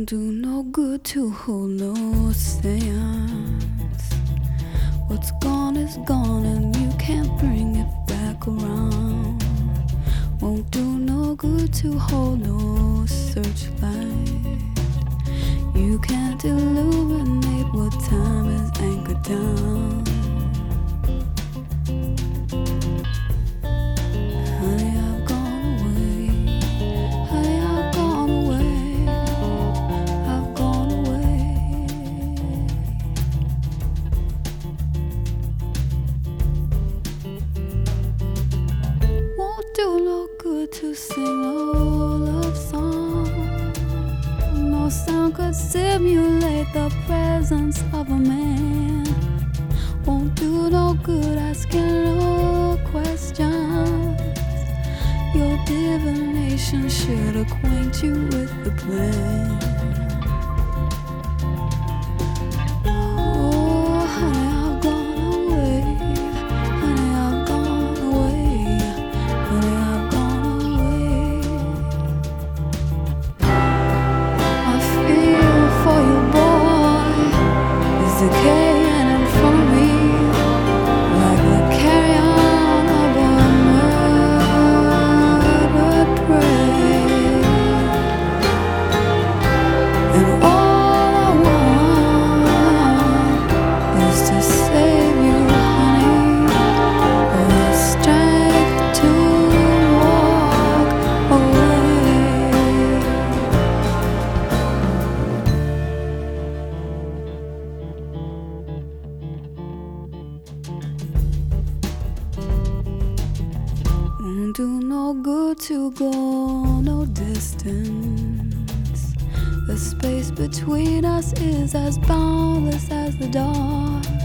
Won't do no good to hold no seance. What's gone is gone and you can't bring it back around. Won't do no good to hold no searchlight. You can't illuminate what time is anchored down. Honey, I've gone away. Honey, I've gone away. I've gone away. Won't do no good to sing no love song. No sound could simulate the presence of a man. Won't do no good asking no questions. Your divination should acquaint you with the plan. Oh, honey, I've gone away. Honey, I've gone away. Honey, I've gone away. My feel for you, boy, is decaying in front of me, like the carrion of a murdered prey. And all I want is to save you, honey, or the strength to walk away. Won't do no good to go no distance. The space between us is as boundless as the dark.